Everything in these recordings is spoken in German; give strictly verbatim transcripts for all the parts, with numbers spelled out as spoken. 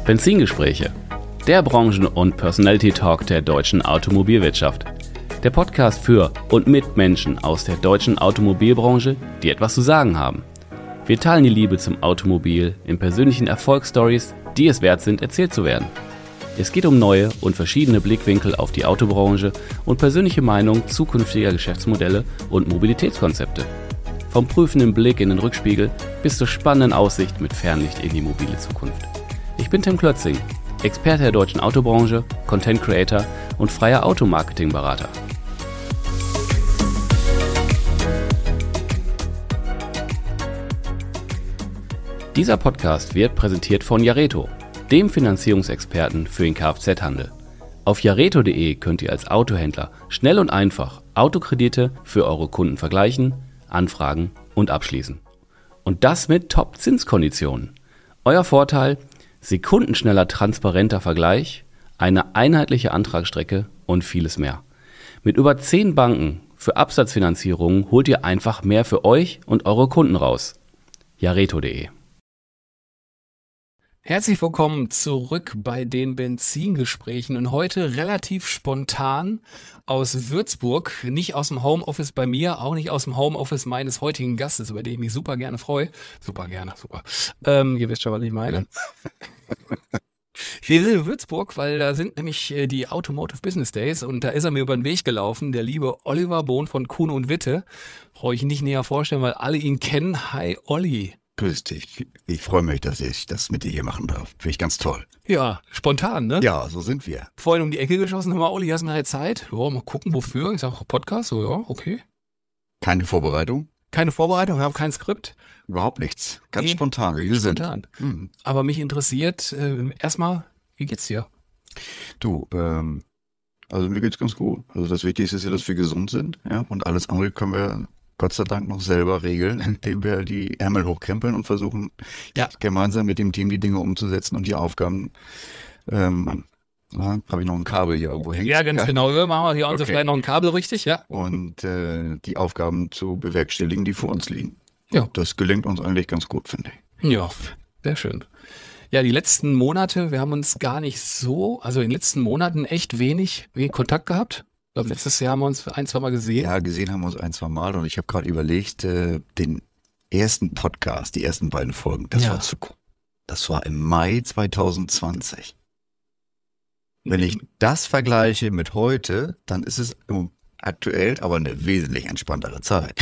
Benzingespräche, der Branchen- und Personality-Talk der deutschen Automobilwirtschaft. Der Podcast für und mit Menschen aus der deutschen Automobilbranche, die etwas zu sagen haben. Wir teilen die Liebe zum Automobil in persönlichen Erfolgsstories, die es wert sind, erzählt zu werden. Es geht um neue und verschiedene Blickwinkel auf die Autobranche und persönliche Meinung zukünftiger Geschäftsmodelle und Mobilitätskonzepte. Vom prüfenden Blick in den Rückspiegel bis zur spannenden Aussicht mit Fernlicht in die mobile Zukunft. Ich bin Tim Klötzing, Experte der deutschen Autobranche, Content Creator und freier Automarketing-Berater. Dieser Podcast wird präsentiert von Jareto, dem Finanzierungsexperten für den Kfz-Handel. Auf jareto punkt de könnt ihr als Autohändler schnell und einfach Autokredite für eure Kunden vergleichen, anfragen und abschließen. Und das mit Top-Zinskonditionen. Euer Vorteil: sekundenschneller, transparenter Vergleich, eine einheitliche Antragsstrecke und vieles mehr. Mit über zehn Banken für Absatzfinanzierungen holt ihr einfach mehr für euch und eure Kunden raus. jareto punkt de. Herzlich willkommen zurück bei den Benzingesprächen und heute relativ spontan aus Würzburg, nicht aus dem Homeoffice bei mir, auch nicht aus dem Homeoffice meines heutigen Gastes, über den ich mich super gerne freue. Super gerne, super. Ähm, ihr wisst schon, was ich meine. Wir sind in Würzburg, weil da sind nämlich die Automotive Business Days und da ist er mir über den Weg gelaufen, der liebe Oliver Bohn von Kuhn und Witte. Brauche ich nicht näher vorstellen, weil alle ihn kennen. Hi Olli. Grüß dich. Ich freue mich, dass ich das mit dir hier machen darf. Finde ich ganz toll. Ja, spontan, ne? Ja, so sind wir. Vorhin um die Ecke geschossen, hör mal, Olli, hast du nachher Zeit? Ja, mal gucken, wofür. Ich sage, Podcast, so, ja, okay. Keine Vorbereitung? Keine Vorbereitung, ich habe kein Skript. Überhaupt nichts. Ganz Nee, spontan, wie wir sind. Spontan. Hm. Aber mich interessiert, äh, erstmal, wie geht's dir? Du, ähm, also mir geht's ganz gut. Also das Wichtigste ist ja, dass wir gesund sind, ja, und alles andere können wir Gott sei Dank noch selber regeln, indem wir die Ärmel hochkrempeln und versuchen, Ja. gemeinsam mit dem Team die Dinge umzusetzen und die Aufgaben, ähm, na, habe ich noch ein Kabel hier irgendwo hängen. Ja, ganz genau. Wir machen wir hier uns Okay. vielleicht noch ein Kabel, richtig? Ja. Und äh, die Aufgaben zu bewerkstelligen, die vor uns liegen. Ja. Das gelingt uns eigentlich ganz gut, finde ich. Ja, sehr schön. Ja, die letzten Monate, wir haben uns gar nicht so, also in den letzten Monaten echt wenig, wenig Kontakt gehabt. Ich glaube, letztes Jahr haben wir uns ein, zwei Mal gesehen. Ja, gesehen haben wir uns ein, zwei Mal und ich habe gerade überlegt, äh, den ersten Podcast, die ersten beiden Folgen, das Ja. war zu das war im Mai zwanzig zwanzig. Wenn ich das vergleiche mit heute, dann ist es im- aktuell aber eine wesentlich entspanntere Zeit.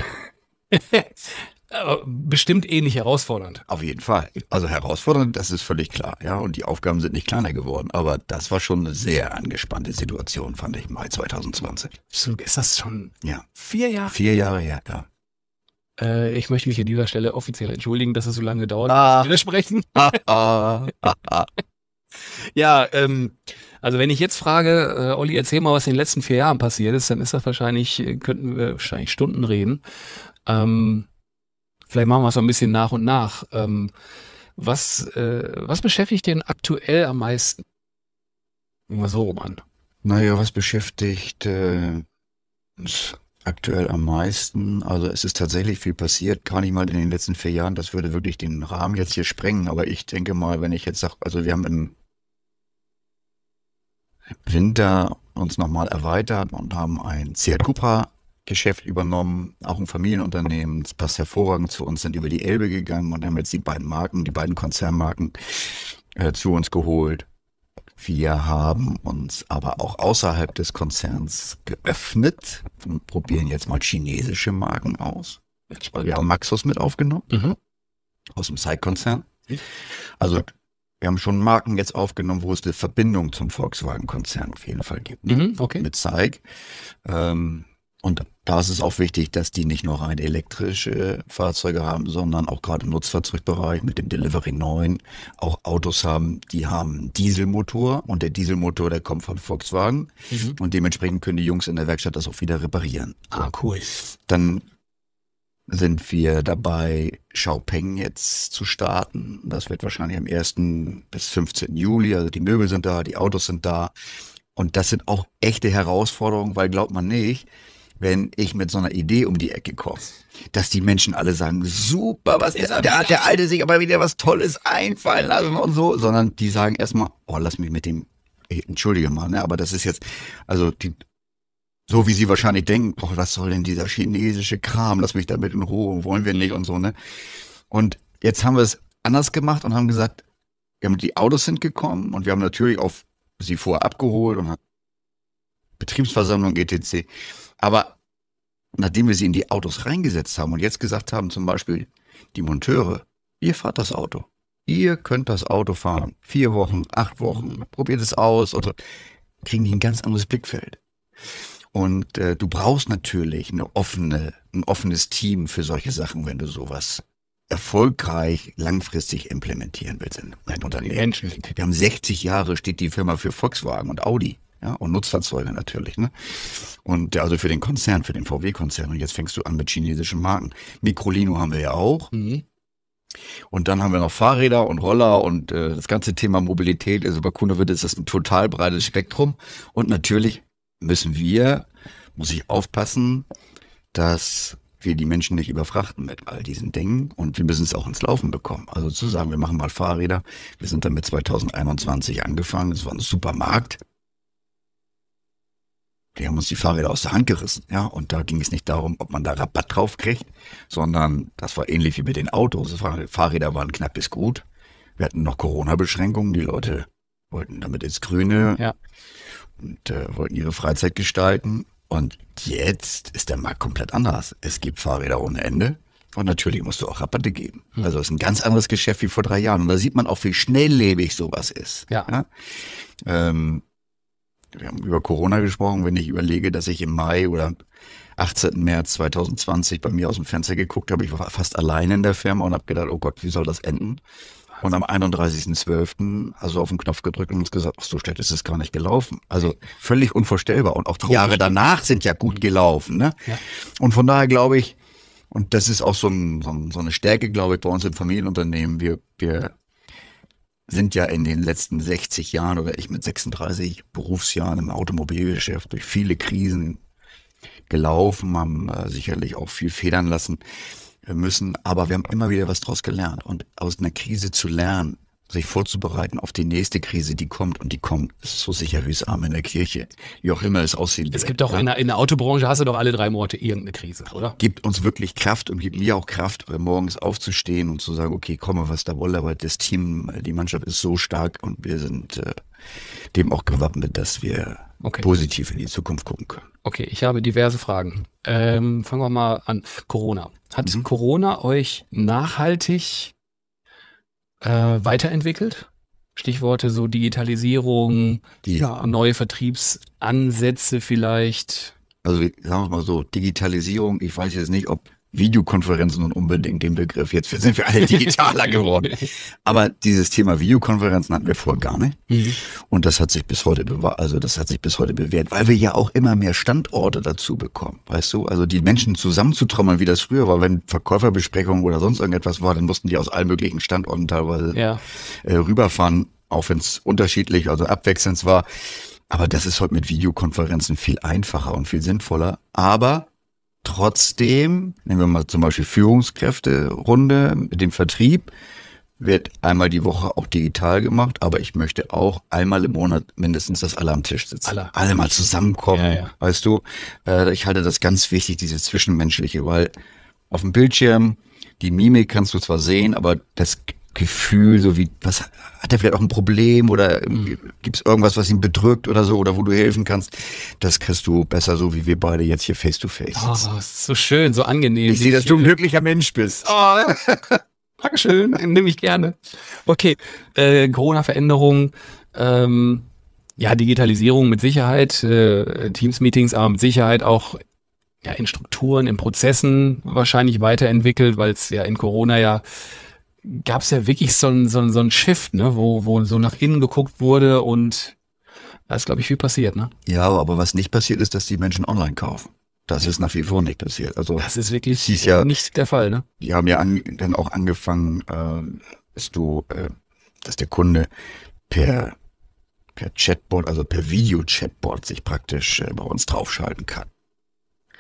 Aber bestimmt ähnlich herausfordernd. Auf jeden Fall. Also herausfordernd, das ist völlig klar, ja. Und die Aufgaben sind nicht kleiner geworden, aber das war schon eine sehr angespannte Situation, fand ich im Mai zwanzig zwanzig. So, ist das schon Ja. vier Jahre? Vier Jahre her, ja. Äh, ich möchte mich an dieser Stelle offiziell entschuldigen, dass es so lange dauert. Ah. Wir sprechen. Ah, ah, ah, ah. Ja, ähm, also wenn ich jetzt frage, äh, Olli, erzähl mal, was in den letzten vier Jahren passiert ist, dann ist das wahrscheinlich, äh, könnten wir wahrscheinlich Stunden reden. Ähm, vielleicht machen wir es so ein bisschen nach und nach. Ähm, was, äh, was beschäftigt den aktuell am meisten? Fangen wir so rum an. Naja, was beschäftigt äh, uns aktuell am meisten? Also es ist tatsächlich viel passiert, gar nicht mal in den letzten vier Jahren. Das würde wirklich den Rahmen jetzt hier sprengen. Aber ich denke mal, wenn ich jetzt sage, also wir haben im Winter uns nochmal erweitert und haben ein Seat Cupra Geschäft übernommen, auch ein Familienunternehmen. Das passt hervorragend zu uns, sind über die Elbe gegangen und haben jetzt die beiden Marken, die beiden Konzernmarken äh, zu uns geholt. Wir haben uns aber auch außerhalb des Konzerns geöffnet und probieren jetzt mal chinesische Marken aus. Wir haben Maxus mit aufgenommen, Mhm. aus dem SAIC-Konzern. Also wir haben schon Marken jetzt aufgenommen, wo es eine Verbindung zum Volkswagen-Konzern auf jeden Fall gibt. Mhm, okay. Mit SAIC. Ähm, und da ist es auch wichtig, dass die nicht nur rein elektrische Fahrzeuge haben, sondern auch gerade im Nutzfahrzeugbereich mit dem Delivery neun auch Autos haben, die haben einen Dieselmotor und der Dieselmotor, der kommt von Volkswagen Mhm. und dementsprechend können die Jungs in der Werkstatt das auch wieder reparieren. Ah, cool. Dann sind wir dabei, Xiaopeng jetzt zu starten. Das wird wahrscheinlich am ersten bis fünfzehnten Juli, also die Möbel sind da, die Autos sind da. Und das sind auch echte Herausforderungen, weil glaubt man nicht, wenn ich mit so einer Idee um die Ecke komme, dass die Menschen alle sagen, super, was ist, da hat der Alte sich aber wieder was Tolles einfallen lassen und so, sondern die sagen erstmal, oh, lass mich mit dem, entschuldige mal, ne, aber das ist jetzt, also die, so wie sie wahrscheinlich denken, oh, was soll denn dieser chinesische Kram, lass mich damit in Ruhe, wollen wir nicht und so, ne. Und jetzt haben wir es anders gemacht und haben gesagt, wir haben, die Autos sind gekommen und wir haben natürlich auch sie vorher abgeholt und Betriebsversammlung et cetera. Aber nachdem wir sie in die Autos reingesetzt haben und jetzt gesagt haben, zum Beispiel die Monteure, ihr fahrt das Auto. Ihr könnt das Auto fahren. Vier Wochen, acht Wochen, probiert es aus oder kriegen die ein ganz anderes Blickfeld. Und äh, du brauchst natürlich eine offene, ein offenes Team für solche Sachen, wenn du sowas erfolgreich langfristig implementieren willst in ein Unternehmen. Wir haben sechzig Jahre steht die Firma für Volkswagen und Audi, ja, und Nutzfahrzeuge natürlich, ne? Und also für den Konzern, für den V W-Konzern. Und jetzt fängst du an mit chinesischen Marken. Microlino haben wir ja auch. Mhm. Und dann haben wir noch Fahrräder und Roller und äh, das ganze Thema Mobilität. Also bei Kunowitt ist das ein total breites Spektrum. Und natürlich müssen wir, muss ich aufpassen, dass wir die Menschen nicht überfrachten mit all diesen Dingen und wir müssen es auch ins Laufen bekommen. Also zu sagen, wir machen mal Fahrräder. Wir sind damit zwanzig einundzwanzig angefangen. Das war ein super Markt. Die haben uns die Fahrräder aus der Hand gerissen, ja. Und da ging es nicht darum, ob man da Rabatt drauf kriegt, sondern das war ähnlich wie mit den Autos. Fahrräder waren knapp bis gut. Wir hatten noch Corona-Beschränkungen. Die Leute wollten damit ins Grüne ja. und äh, wollten ihre Freizeit gestalten. Und jetzt ist der Markt komplett anders. Es gibt Fahrräder ohne Ende und natürlich musst du auch Rabatte geben. Hm. Also es ist ein ganz anderes Geschäft wie vor drei Jahren. Und da sieht man auch, wie schnelllebig sowas ist. Ja. ja? Ähm, wir haben über Corona gesprochen. Wenn ich überlege, dass ich im Mai oder achtzehnten März zweitausendzwanzig bei mir aus dem Fenster geguckt habe, ich war fast alleine in der Firma und habe gedacht, oh Gott, wie soll das enden? Und am einunddreißigsten zwölften also auf den Knopf gedrückt und uns gesagt, ach, so schlecht ist es gar nicht gelaufen. Also völlig unvorstellbar. Und auch die Jahre danach sind ja gut gelaufen. Ne? Ja. Und von daher glaube ich, und das ist auch so, ein, so, ein, so eine Stärke, glaube ich, bei uns im Familienunternehmen, wir, wir sind ja in den letzten sechzig Jahren oder ich mit sechsunddreißig Berufsjahren im Automobilgeschäft durch viele Krisen gelaufen, haben äh, sicherlich auch viel federn lassen müssen, aber wir haben immer wieder was draus gelernt und aus einer Krise zu lernen, sich vorzubereiten auf die nächste Krise, die kommt und die kommt, das ist so sicher wie das Arm in der Kirche, wie auch immer es aussehen wird. Es gibt doch ja? in, der, in der Autobranche hast du doch alle drei Monate irgendeine Krise, oder? Gibt uns wirklich Kraft und gibt mir auch Kraft, morgens aufzustehen und zu sagen, okay, komme was da wolle, aber das Team, die Mannschaft ist so stark und wir sind äh, dem auch gewappnet, dass wir okay. positiv in die Zukunft gucken können. Okay, ich habe diverse Fragen. Ähm, fangen wir mal an. Corona. Hat mhm. Corona euch nachhaltig äh, weiterentwickelt? Stichworte so Digitalisierung, ja. neue Vertriebsansätze vielleicht. Also sagen wir mal so, Digitalisierung, ich weiß jetzt nicht, ob Videokonferenzen nun unbedingt den Begriff, jetzt sind wir alle digitaler geworden. Aber dieses Thema Videokonferenzen hatten wir vorher gar nicht. Mhm. Und das hat sich bis heute bewahrt, also das hat sich bis heute bewährt, weil wir ja auch immer mehr Standorte dazu bekommen, weißt du? Also die Menschen zusammenzutrommeln, wie das früher war, wenn Verkäuferbesprechungen oder sonst irgendetwas war, dann mussten die aus allen möglichen Standorten teilweise ja. äh, rüberfahren, auch wenn es unterschiedlich, also abwechselnd war. Aber das ist heute mit Videokonferenzen viel einfacher und viel sinnvoller. Aber trotzdem, nehmen wir mal zum Beispiel Führungskräfte-Runde mit dem Vertrieb, wird einmal die Woche auch digital gemacht, aber ich möchte auch einmal im Monat mindestens, dass alle am Tisch sitzen. Alle, alle mal zusammenkommen, ja, ja. weißt du. Äh, ich halte das ganz wichtig, diese Zwischenmenschliche, weil auf dem Bildschirm, die Mimik kannst du zwar sehen, aber das Gefühl, so wie, was hat er vielleicht auch ein Problem oder mhm. gibt es irgendwas, was ihn bedrückt oder so oder wo du helfen kannst, das kriegst du besser so, wie wir beide jetzt hier face to face sitzen. Oh, ist so schön, so angenehm. Ich sehe, dass du ein glücklicher Mensch bist. Oh, Dankeschön, nehme ich gerne. Okay, äh, Corona-Veränderungen, ähm, ja, Digitalisierung mit Sicherheit, äh, Teams-Meetings, aber mit Sicherheit auch ja, in Strukturen, in Prozessen wahrscheinlich weiterentwickelt, weil es ja in Corona ja gab es ja wirklich so ein so ein so ein Shift, ne, wo wo so nach innen geguckt wurde und da ist, glaube ich, viel passiert, ne? Ja, aber was nicht passiert ist, dass die Menschen online kaufen. Das ist nach wie vor nicht passiert. Also das ist wirklich ist ja, nicht der Fall, ne? Die haben ja an, dann auch angefangen, äh, dass du, äh, dass der Kunde per per Chatbot, also per Video-Chatbot sich praktisch äh, bei uns draufschalten kann.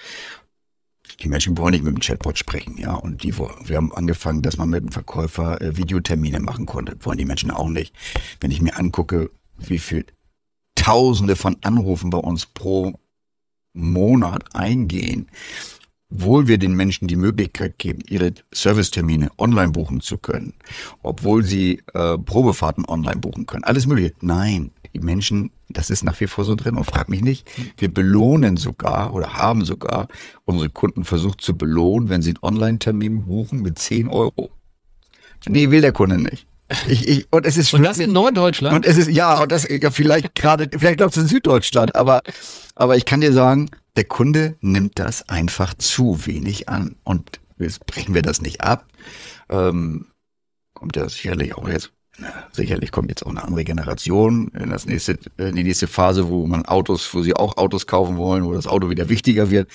Die Menschen wollen nicht mit dem Chatbot sprechen, ja. Und die, wir haben angefangen, dass man mit dem Verkäufer äh, Videotermine machen konnte. Wollen die Menschen auch nicht. Wenn ich mir angucke, wie viel Tausende von Anrufen bei uns pro Monat eingehen, obwohl wir den Menschen die Möglichkeit geben, ihre Servicetermine online buchen zu können, obwohl sie äh, Probefahrten online buchen können, alles mögliche. Nein, die Menschen, das ist nach wie vor so drin und frag mich nicht, wir belohnen sogar oder haben sogar unsere Kunden versucht zu belohnen, wenn sie einen Online-Termin buchen mit zehn Euro. Nee, will der Kunde nicht. Ich, ich, und es ist und das in Norddeutschland? Und es ist, ja, und das ja, vielleicht gerade, vielleicht glaubst du in Süddeutschland, aber, aber ich kann dir sagen, der Kunde nimmt das einfach zu wenig an. Und jetzt brechen wir das nicht ab. Ähm, kommt ja sicherlich auch jetzt, na, sicherlich kommt jetzt auch eine andere Generation in das nächste, in die nächste Phase, wo man Autos, wo sie auch Autos kaufen wollen, wo das Auto wieder wichtiger wird.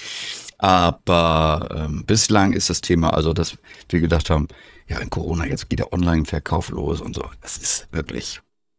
Aber ähm, bislang ist das Thema, also dass wir gedacht haben, ja, in Corona, jetzt geht der Online-Verkauf los und so. Das ist wirklich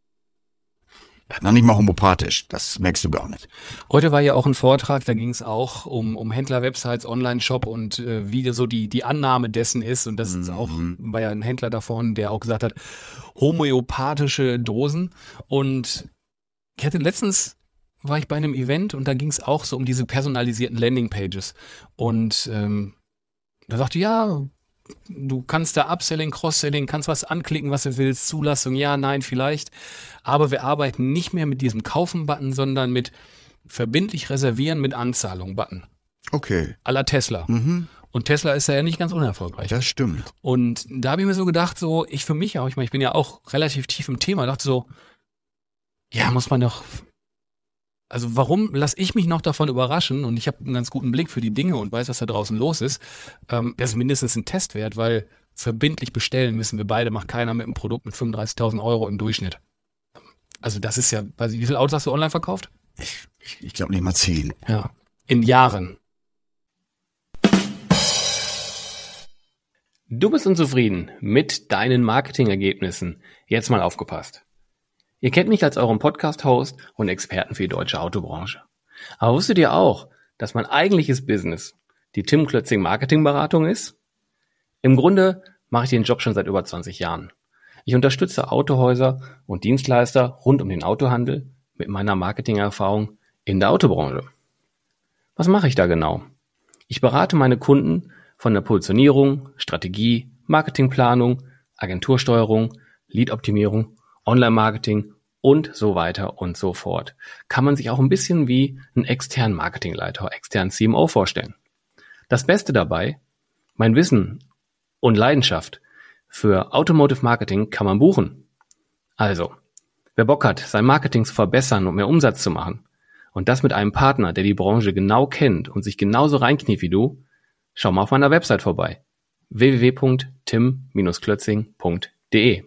noch nicht mal homöopathisch. Das merkst du gar nicht. Heute war ja auch ein Vortrag, da ging es auch um, um Händler-Websites, Online-Shop und äh, wie so die, die Annahme dessen ist. Und das ist auch, war ja ein Händler davon, der auch gesagt hat, homöopathische Dosen. Und ich hatte letztens, war ich bei einem Event und da ging es auch so um diese personalisierten Landing-Pages. Und ähm, da sagte ja, du kannst da Upselling, Cross-Selling, kannst was anklicken, was du willst, Zulassung, ja, nein, vielleicht. Aber wir arbeiten nicht mehr mit diesem Kaufen-Button, sondern mit verbindlich reservieren mit Anzahlung-Button. Okay. À la Tesla. Mhm. Und Tesla ist ja nicht ganz unerfolgreich. Das stimmt. Und da habe ich mir so gedacht, so, ich für mich auch, ich meine, ich bin ja auch relativ tief im Thema, dachte so, ja, muss man doch, also warum lasse ich mich noch davon überraschen und ich habe einen ganz guten Blick für die Dinge und weiß, was da draußen los ist. Ähm, das ist mindestens ein Testwert, weil verbindlich bestellen wissen wir beide, macht keiner mit einem Produkt mit fünfunddreißigtausend Euro im Durchschnitt. Also das ist ja, weiß ich, wie viele Autos hast du online verkauft? Ich, ich, ich glaube nicht mal zehn. Ja, in Jahren. Du bist unzufrieden mit deinen Marketingergebnissen. Jetzt mal aufgepasst. Ihr kennt mich als euren Podcast-Host und Experten für die deutsche Autobranche. Aber wusstet ihr auch, dass mein eigentliches Business die Tim Klötzing Marketingberatung ist? Im Grunde mache ich den Job schon seit über zwanzig Jahren. Ich unterstütze Autohäuser und Dienstleister rund um den Autohandel mit meiner Marketingerfahrung in der Autobranche. Was mache ich da genau? Ich berate meine Kunden von der Positionierung, Strategie, Marketingplanung, Agentursteuerung, Lead-Optimierung, Online-Marketing und so weiter und so fort. Kann man sich auch ein bisschen wie einen externen Marketingleiter, externen C M O vorstellen. Das Beste dabei, mein Wissen und Leidenschaft für Automotive Marketing kann man buchen. Also, wer Bock hat, sein Marketing zu verbessern und mehr Umsatz zu machen und das mit einem Partner, der die Branche genau kennt und sich genauso reinkniet wie du, schau mal auf meiner Website vorbei. w w w punkt tim Bindestrich klötzing punkt de.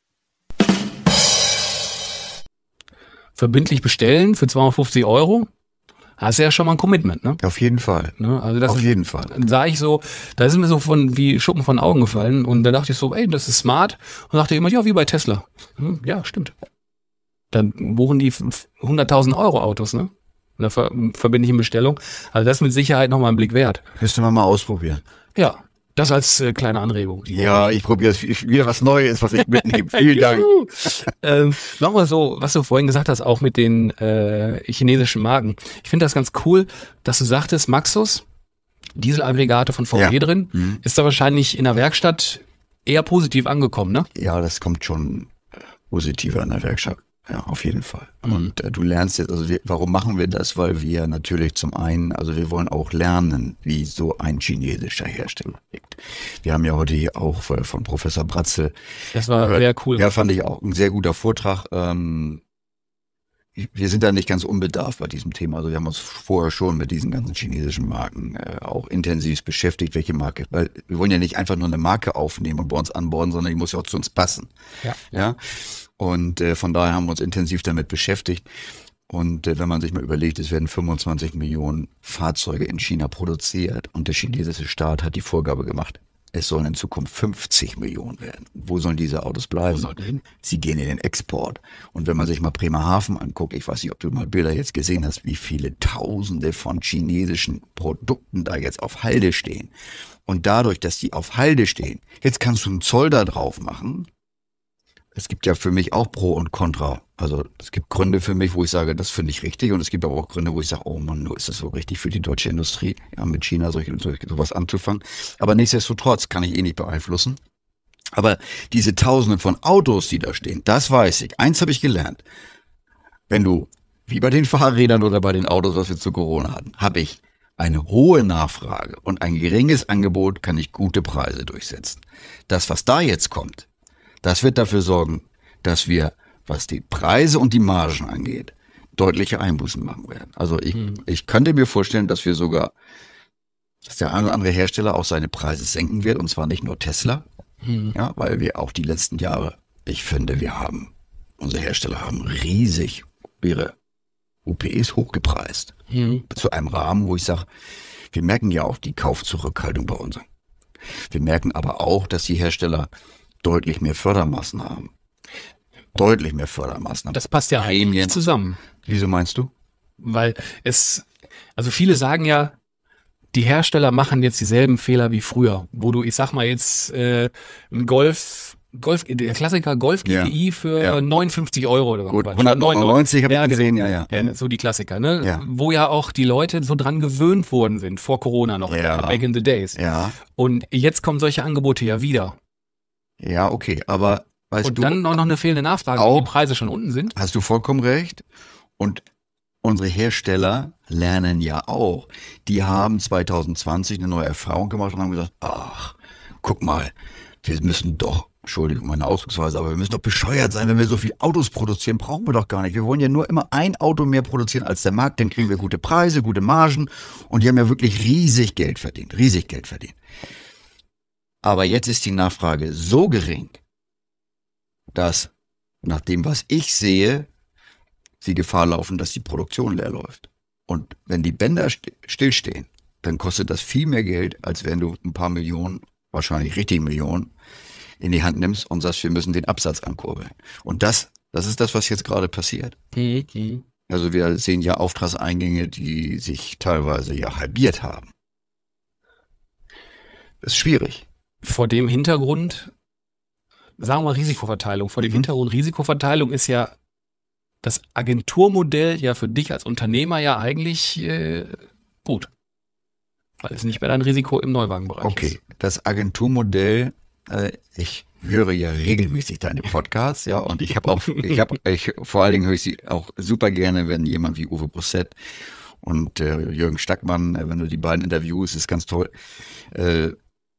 Verbindlich bestellen für zweihundertfünfzig Euro, hast du ja schon mal ein Commitment, ne? Auf jeden Fall. ne? Also das Auf ist, jeden Fall. sah ich so, da ist mir so von wie Schuppen von Augen gefallen und da dachte ich so, ey, das ist smart und dachte immer, ja, wie bei Tesla. Hm, ja, stimmt. Dann buchen die hunderttausend Euro Autos, ne? In der ver- verbindlichen Bestellung. Also das ist mit Sicherheit nochmal einen Blick wert. Müsste man mal ausprobieren. Ja, das als äh, kleine Anregung. Ja, ich probiere es wieder was Neues, was ich mitnehme. Vielen Dank. ähm, Nochmal so, was du vorhin gesagt hast, auch mit den äh, chinesischen Marken. Ich finde das ganz cool, dass du sagtest, Maxus, Dieselaggregate von V W Ja. drin, Mhm. ist da wahrscheinlich in der Werkstatt eher positiv angekommen, ne? Ja, das kommt schon positiver in der Werkstatt. Ja, auf jeden Fall. Mhm. Und äh, du lernst jetzt, also wir, warum machen wir das? Weil wir natürlich zum einen, also wir wollen auch lernen, wie so ein chinesischer Hersteller tickt. Wir haben ja heute hier auch äh, von Professor Bratzel. Das war äh, sehr cool. Ja, fand ich auch ein sehr guter Vortrag. Ähm, wir sind da nicht ganz unbedarft bei diesem Thema. Also wir haben uns vorher schon mit diesen ganzen chinesischen Marken äh, auch intensiv beschäftigt, welche Marke, weil wir wollen ja nicht einfach nur eine Marke aufnehmen und bei uns anborden, sondern die muss ja auch zu uns passen. Ja. Ja. Und äh, von daher haben wir uns intensiv damit beschäftigt. Und äh, wenn man sich mal überlegt, es werden fünfundzwanzig Millionen Fahrzeuge in China produziert und der chinesische Staat hat die Vorgabe gemacht, Es sollen in Zukunft fünfzig Millionen werden. Wo sollen diese Autos bleiben? Wo soll denn? Sie gehen in den Export. Und wenn man sich mal Bremerhaven anguckt, ich weiß nicht, ob du mal Bilder jetzt gesehen hast, wie viele Tausende von chinesischen Produkten da jetzt auf Halde stehen. Und dadurch, dass die auf Halde stehen, jetzt kannst du einen Zoll da drauf machen. Es gibt ja für mich auch Pro und Contra. Also es gibt Gründe für mich, wo ich sage, das finde ich richtig. Und es gibt aber auch Gründe, wo ich sage, oh Mann, nur ist das so richtig für die deutsche Industrie, ja, mit China solche, solche, sowas anzufangen. Aber nichtsdestotrotz kann ich eh nicht beeinflussen. Aber diese Tausenden von Autos, die da stehen, das weiß ich. Eins habe ich gelernt. Wenn du, wie bei den Fahrrädern oder bei den Autos, was wir zu Corona hatten, habe ich eine hohe Nachfrage und ein geringes Angebot, kann ich gute Preise durchsetzen. Das, was da jetzt kommt, das wird dafür sorgen, dass wir, was die Preise und die Margen angeht, deutliche Einbußen machen werden. Also ich, hm. ich könnte mir vorstellen, dass wir sogar, dass der eine oder andere Hersteller auch seine Preise senken wird, und zwar nicht nur Tesla, hm. ja, weil wir auch die letzten Jahre, ich finde, wir haben, unsere Hersteller haben riesig ihre U P Es hochgepreist. Hm. Zu einem Rahmen, wo ich sage, wir merken ja auch die Kaufzurückhaltung bei uns. Wir merken aber auch, dass die Hersteller deutlich mehr Fördermaßnahmen haben. Deutlich mehr Fördermaßnahmen. Das passt ja eigentlich nicht zusammen. Wieso meinst du? Weil es, also viele sagen ja, die Hersteller machen jetzt dieselben Fehler wie früher, wo du, ich sag mal jetzt, äh, ein Golf, Golf, der Klassiker Golf G T I ja. für ja. neunundfünfzig Euro oder Gut, hundertneunundneunzig habe ich ja, gesehen, ja, ja. ja. So die Klassiker, ne? Ja. Wo ja auch die Leute so dran gewöhnt worden sind, vor Corona noch, ja. back in the days. Ja. Und jetzt kommen solche Angebote ja wieder. Ja, okay, aber weißt und du, dann noch eine fehlende Nachfrage, auch, wenn die Preise schon unten sind. Hast du vollkommen recht. Und unsere Hersteller lernen ja auch. Die haben zwanzig zwanzig eine neue Erfahrung gemacht und haben gesagt, ach, guck mal, wir müssen doch, Entschuldigung, meine Ausdrucksweise, aber wir müssen doch bescheuert sein, wenn wir so viel Autos produzieren, brauchen wir doch gar nicht. Wir wollen ja nur immer ein Auto mehr produzieren als der Markt, dann kriegen wir gute Preise, gute Margen und die haben ja wirklich riesig Geld verdient, riesig Geld verdient. Aber jetzt ist die Nachfrage so gering, dass nach dem, was ich sehe, sie Gefahr laufen, dass die Produktion leer läuft. Und wenn die Bänder st- stillstehen, dann kostet das viel mehr Geld, als wenn du ein paar Millionen, wahrscheinlich richtig Millionen, in die Hand nimmst und sagst, wir müssen den Absatz ankurbeln. Und das, das ist das, was jetzt gerade passiert. Mhm. Also wir sehen ja Auftragseingänge, die sich teilweise ja halbiert haben. Das ist schwierig. Vor dem Hintergrund, sagen wir mal Risikoverteilung, vor dem mhm. Hintergrund Risikoverteilung ist ja das Agenturmodell ja für dich als Unternehmer ja eigentlich äh, gut. Weil es nicht mehr dein Risiko im Neuwagenbereich okay. ist. Okay, das Agenturmodell, äh, ich höre ja regelmäßig deine Podcasts, ja, und ich habe auch, ich habe, ich vor allen Dingen höre ich sie auch super gerne, wenn jemand wie Uwe Brosset und äh, Jürgen Stackmann, äh, wenn du die beiden interviewst, ist ganz toll. Äh,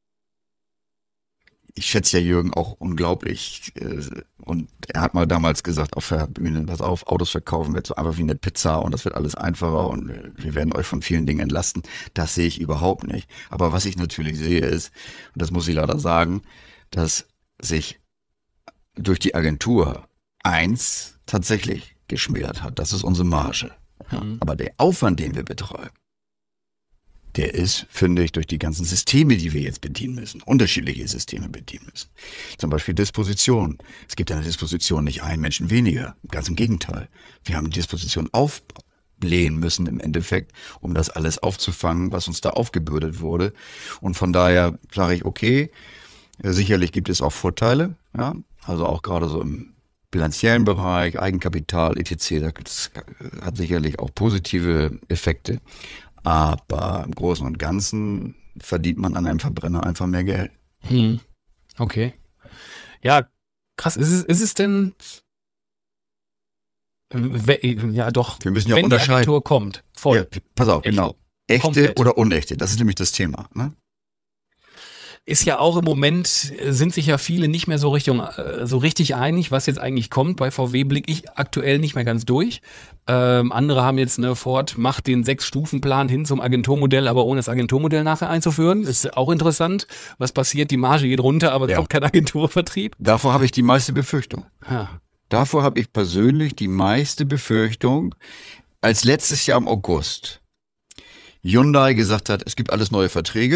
Ich schätze ja Jürgen auch unglaublich. Und er hat mal damals gesagt auf der Bühne, pass auf, Autos verkaufen wird so einfach wie eine Pizza und das wird alles einfacher und wir werden euch von vielen Dingen entlasten. Das sehe ich überhaupt nicht. Aber was ich natürlich sehe ist, und das muss ich leider sagen, dass sich durch die Agentur eins tatsächlich geschmälert hat. Das ist unsere Marge. Ja. Mhm. Aber der Aufwand, den wir betreiben, der ist, finde ich, durch die ganzen Systeme, die wir jetzt bedienen müssen, unterschiedliche Systeme bedienen müssen. Zum Beispiel Disposition. Es gibt eine Disposition nicht einen Menschen weniger. Ganz im Gegenteil. Wir haben die Disposition aufblähen müssen im Endeffekt, um das alles aufzufangen, was uns da aufgebürdet wurde. Und von daher sage ich, okay, sicherlich gibt es auch Vorteile, ja, also auch gerade so im bilanziellen Bereich, Eigenkapital, et cetera. Das hat sicherlich auch positive Effekte. Aber im Großen und Ganzen verdient man an einem Verbrenner einfach mehr Geld. Hm. Okay. Ja, krass. Ist es, ist es denn, ja doch, wir müssen ja wenn unterscheiden. Die Agentur kommt, voll. Ja, pass auf, Echte. genau. Echte Komplett. Oder unechte, das ist nämlich das Thema. Ne? Ist ja auch im Moment, sind sich ja viele nicht mehr so Richtung, so richtig einig, was jetzt eigentlich kommt. Bei V W blicke ich aktuell nicht mehr ganz durch. Ähm, andere haben jetzt, ne, Ford macht den Sechs-Stufen-Plan hin zum Agenturmodell, aber ohne das Agenturmodell nachher einzuführen. Ist auch interessant. Was passiert? Die Marge geht runter, aber es ja. kommt kein Agenturvertrieb. Davor habe ich die meiste Befürchtung. Ja. Davor habe ich persönlich die meiste Befürchtung, als letztes Jahr im August Hyundai gesagt hat, es gibt alles neue Verträge.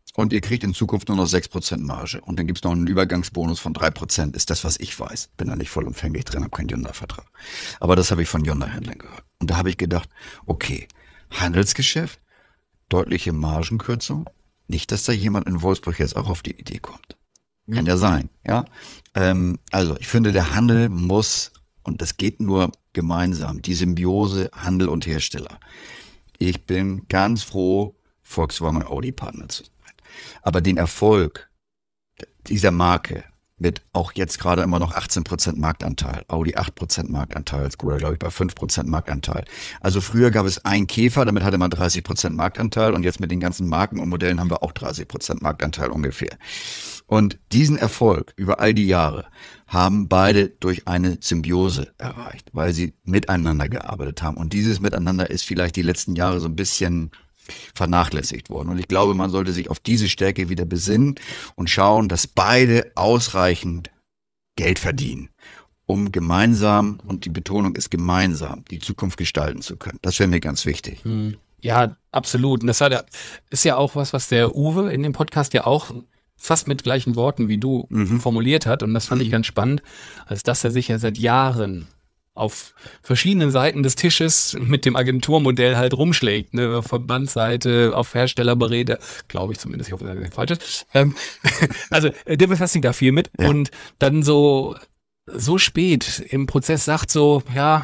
und ihr kriegt in Zukunft nur noch sechs Prozent Marge. Und dann gibt's noch einen Übergangsbonus von drei Prozent, ist das, was ich weiß. Bin da nicht vollumfänglich drin, habe keinen Hyundai-Vertrag. Aber das habe ich von Hyundai-Händlern gehört. Und da habe ich gedacht, okay, Handelsgeschäft, deutliche Margenkürzung. Nicht, dass da jemand in Wolfsburg jetzt auch auf die Idee kommt. Kann ja sein, ja. Ähm, also ich finde, der Handel muss, und das geht nur gemeinsam, die Symbiose Handel und Hersteller. Ich bin ganz froh, Volkswagen und Audi Partner zu sein. Aber den Erfolg dieser Marke mit auch jetzt gerade immer noch achtzehn Prozent Marktanteil, Audi acht Prozent Marktanteil, Skoda glaube ich bei fünf Prozent Marktanteil. Also früher gab es einen Käfer, damit hatte man dreißig Prozent Marktanteil und jetzt mit den ganzen Marken und Modellen haben wir auch dreißig Prozent Marktanteil ungefähr. Und diesen Erfolg über all die Jahre haben beide durch eine Symbiose erreicht, weil sie miteinander gearbeitet haben. Und dieses Miteinander ist vielleicht die letzten Jahre so ein bisschen vernachlässigt worden. Und ich glaube, man sollte sich auf diese Stärke wieder besinnen und schauen, dass beide ausreichend Geld verdienen, um gemeinsam, und die Betonung ist gemeinsam, die Zukunft gestalten zu können. Das wäre mir ganz wichtig. Ja, absolut. Und das war der, ist ja auch was, was der Uwe in dem Podcast ja auch fast mit gleichen Worten wie du mhm. formuliert hat. Und das fand ich ganz spannend, als dass er sich ja seit Jahren auf verschiedenen Seiten des Tisches mit dem Agenturmodell halt rumschlägt, ne, auf Verbandsseite, auf Herstellerberäte, glaube ich zumindest, ich hoffe, das ist nicht falsch ist. Ähm, also der befasst sich da viel mit ja. Und dann so so spät im Prozess sagt so, ja,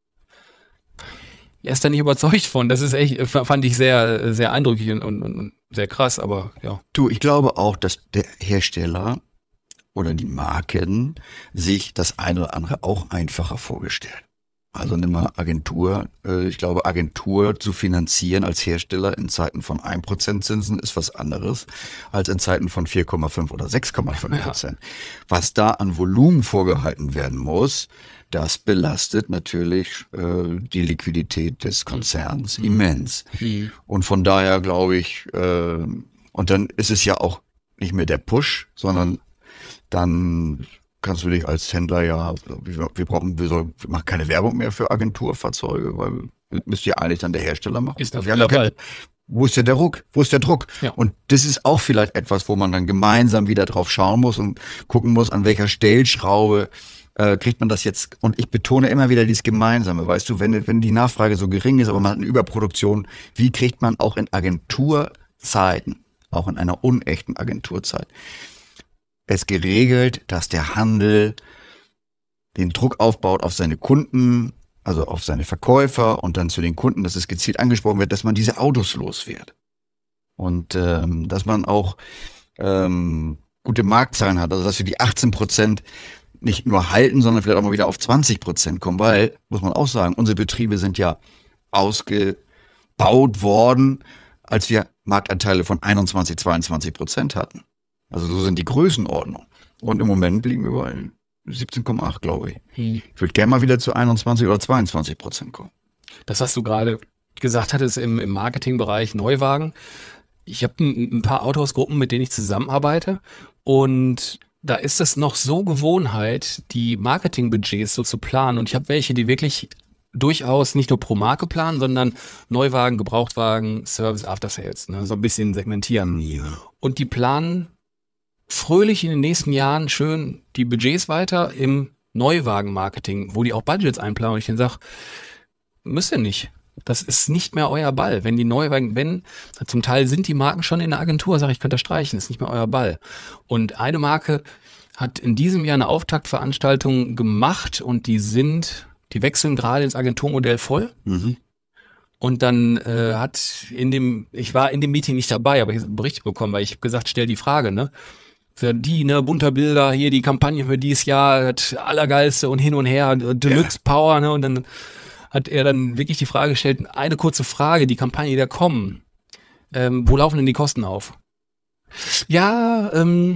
er ist da nicht überzeugt von. Das ist echt, fand ich sehr sehr eindrücklich und, und, und sehr krass, aber ja. Du, ich glaube auch, dass der Hersteller oder die Marken sich das eine oder andere auch einfacher vorgestellt. Also nimm mal Agentur. Ich glaube, Agentur zu finanzieren als Hersteller in Zeiten von ein Prozent Zinsen ist was anderes als in Zeiten von vier Komma fünf oder sechs Komma fünf Prozent. Ja. Was da an Volumen vorgehalten werden muss, das belastet natürlich äh, die Liquidität des Konzerns mhm. immens. Mhm. Und von daher glaube ich, äh, und dann ist es ja auch nicht mehr der Push, sondern dann kannst du dich als Händler ja, wir, wir brauchen, wir, soll, wir machen keine Werbung mehr für Agenturfahrzeuge, weil müsste ja eigentlich dann der Hersteller machen. Ist das der Fall? Wo ist denn der Druck? Wo ist der Druck? Ja. Und das ist auch vielleicht etwas, wo man dann gemeinsam wieder drauf schauen muss und gucken muss, an welcher Stellschraube äh, kriegt man das jetzt. Und ich betone immer wieder dieses Gemeinsame. Weißt du, wenn, wenn die Nachfrage so gering ist, aber man hat eine Überproduktion, wie kriegt man auch in Agenturzeiten, auch in einer unechten Agenturzeit, es geregelt, dass der Handel den Druck aufbaut auf seine Kunden, also auf seine Verkäufer und dann zu den Kunden, dass es gezielt angesprochen wird, dass man diese Autos los wird. Und ähm, dass man auch ähm, gute Marktzahlen hat, also dass wir die achtzehn Prozent nicht nur halten, sondern vielleicht auch mal wieder auf zwanzig Prozent kommen, weil, muss man auch sagen, unsere Betriebe sind ja ausgebaut worden, als wir Marktanteile von einundzwanzig, zweiundzwanzig Prozent hatten. Also so sind die Größenordnungen. Und im Moment liegen wir bei siebzehn Komma acht, glaube ich. Hm. Ich würde gerne mal wieder zu einundzwanzig oder zweiundzwanzig Prozent kommen. Das, was du gerade gesagt hattest im, im Marketingbereich Neuwagen. Ich habe ein, ein paar Autohausgruppen, mit denen ich zusammenarbeite. Und da ist es noch so Gewohnheit, die Marketingbudgets so zu planen. Und ich habe welche, die wirklich durchaus nicht nur pro Marke planen, sondern Neuwagen, Gebrauchtwagen, Service, After Sales, ne, so ein bisschen segmentieren. Ja. Und die planen fröhlich in den nächsten Jahren schön die Budgets weiter im Neuwagenmarketing, wo die auch Budgets einplanen. Und ich dann sage, müsst ihr nicht. Das ist nicht mehr euer Ball. Wenn die Neuwagen, wenn, zum Teil sind die Marken schon in der Agentur, sage ich, könnt ihr streichen, ist nicht mehr euer Ball. Und eine Marke hat in diesem Jahr eine Auftaktveranstaltung gemacht und die sind, die wechseln gerade ins Agenturmodell voll. Mhm. Und dann äh, hat in dem, ich war in dem Meeting nicht dabei, aber ich habe einen Bericht bekommen, weil ich habe gesagt, stell die Frage, ne? Für die, ne, bunter Bilder, hier die Kampagne für dieses Jahr, das Allergeilste und hin und her, Deluxe ja. Power, ne? Und dann hat er dann wirklich die Frage gestellt, eine kurze Frage, die Kampagne, die da kommen, ähm, wo laufen denn die Kosten auf? Ja, ähm,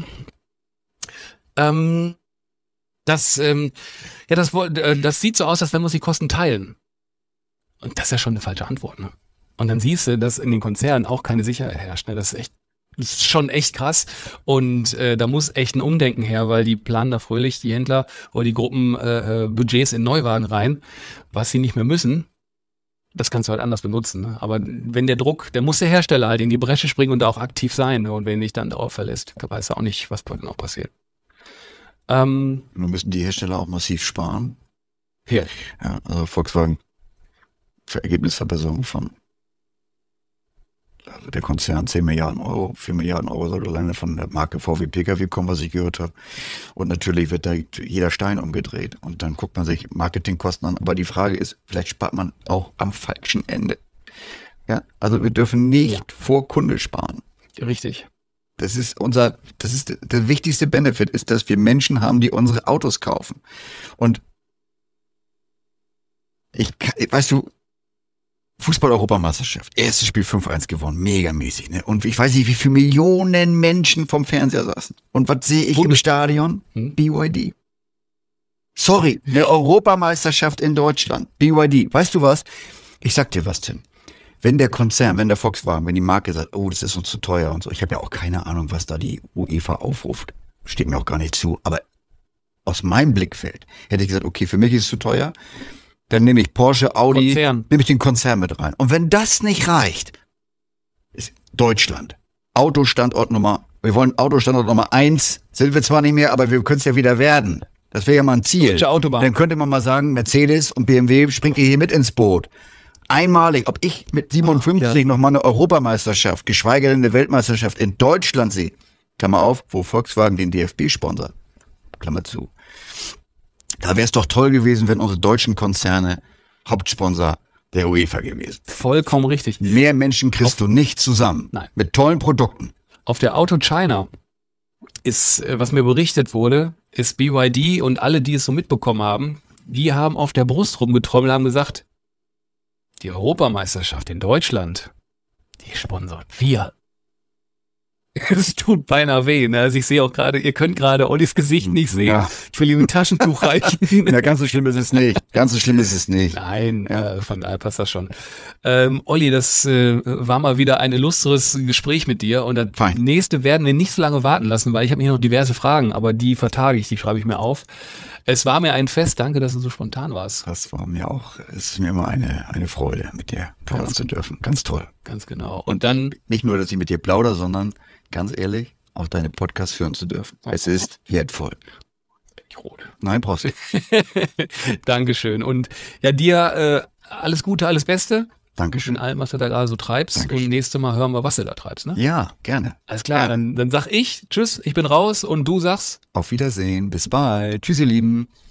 ähm, das, ähm, ja, das, äh, das sieht so aus, als wenn wir uns die Kosten teilen. Und das ist ja schon eine falsche Antwort, ne? Und dann siehst du, dass in den Konzernen auch keine Sicherheit herrscht, ne? Das ist echt, das ist schon echt krass. Und äh, da muss echt ein Umdenken her, weil die planen da fröhlich, die Händler oder die Gruppen äh, Budgets in Neuwagen rein, was sie nicht mehr müssen. das kannst du halt anders benutzen. Ne? Aber wenn der Druck, der muss der Hersteller halt in die Bresche springen und da auch aktiv sein. Ne? Und wenn dich dann darauf verlässt, weiß er auch nicht, was genau passiert. Ähm, Nun müssen die Hersteller auch massiv sparen. hier. Ja, also Volkswagen für Ergebnisverbesserung von, also der Konzern zehn Milliarden Euro, vier Milliarden Euro soll alleine von der Marke V W P K W kommen, was ich gehört habe. Und natürlich wird da jeder Stein umgedreht. Und dann guckt man sich Marketingkosten an. Aber die Frage ist, vielleicht spart man auch am falschen Ende. Ja, also wir dürfen nicht Ja. vor Kunde sparen. Richtig. Das ist unser, das ist der, der wichtigste Benefit, ist, dass wir Menschen haben, die unsere Autos kaufen. Und ich, kann- weißt du, Fußball-Europameisterschaft, erstes Spiel fünf eins gewonnen, megamäßig, ne? Und ich weiß nicht, wie viele Millionen Menschen vom Fernseher saßen. Und was sehe ich im Bundes- Stadion? Hm? B Y D. Sorry, eine Europameisterschaft in Deutschland. B Y D. Weißt du was? Ich sag dir was, Tim. Wenn der Konzern, wenn der Volkswagen, wenn die Marke sagt, oh, das ist uns zu teuer und so, ich habe ja auch keine Ahnung, was da die UEFA aufruft. Steht mir auch gar nicht zu. Aber aus meinem Blickfeld hätte ich gesagt, okay, für mich ist es zu teuer. Dann nehme ich Porsche, Audi, Konzern. nehme ich den Konzern mit rein. Und wenn das nicht reicht, ist Deutschland. Autostandort Nummer, wir wollen Autostandort Nummer eins, sind wir zwar nicht mehr, aber wir können es ja wieder werden. Das wäre ja mal ein Ziel. Deutsche Autobahn. Dann könnte man mal sagen, Mercedes und B M W springt ihr hier mit ins Boot. Einmalig, ob ich mit siebenundfünfzig Ja. noch mal eine Europameisterschaft, geschweige denn eine Weltmeisterschaft in Deutschland sehe. Klammer auf, wo Volkswagen den D F B sponsert. Klammer zu. Da wäre es doch toll gewesen, wenn unsere deutschen Konzerne Hauptsponsor der UEFA gewesen. Vollkommen richtig. Mehr Menschen kriegst du nicht zusammen. Nein. Mit tollen Produkten. Auf der Auto China ist, äh, was mir berichtet wurde, ist B Y D und alle, die es so mitbekommen haben, die haben auf der Brust rumgetrommelt, haben gesagt, die Europameisterschaft in Deutschland, die sponsert wir. Es tut beinahe weh. Ne? Also ich sehe auch gerade, ihr könnt gerade Ollis Gesicht nicht sehen. Ja. Ich will ihm ein Taschentuch reichen. Na, ganz so schlimm ist es nicht. Ganz so schlimm ist es nicht. Nein, äh, von daher passt das schon. Ähm, Olli, das äh, war mal wieder ein illustres Gespräch mit dir und das Fein. nächste werden wir nicht so lange warten lassen, weil ich habe hier noch diverse Fragen, aber die vertage ich, die schreibe ich mir auf. Es war mir ein Fest, danke, dass du so spontan warst. Das war mir auch, es ist mir immer eine, eine Freude, mit dir plaudern zu dürfen. Ganz toll. Ganz genau. Und dann, Nicht nur, dass ich mit dir plaudere, sondern ganz ehrlich, auch deine Podcasts führen zu dürfen. Es ist wertvoll. Nein, brauchst du. Dankeschön. Und ja, dir äh, alles Gute, alles Beste in Dankeschön. allem, was du da gerade so treibst. Dankeschön. Und nächstes Mal hören wir, was du da treibst. Ne? Ja, gerne. Alles klar, Ja. dann, dann sag ich Tschüss, ich bin raus und du sagst Auf Wiedersehen. Bis bald. Tschüss, ihr Lieben.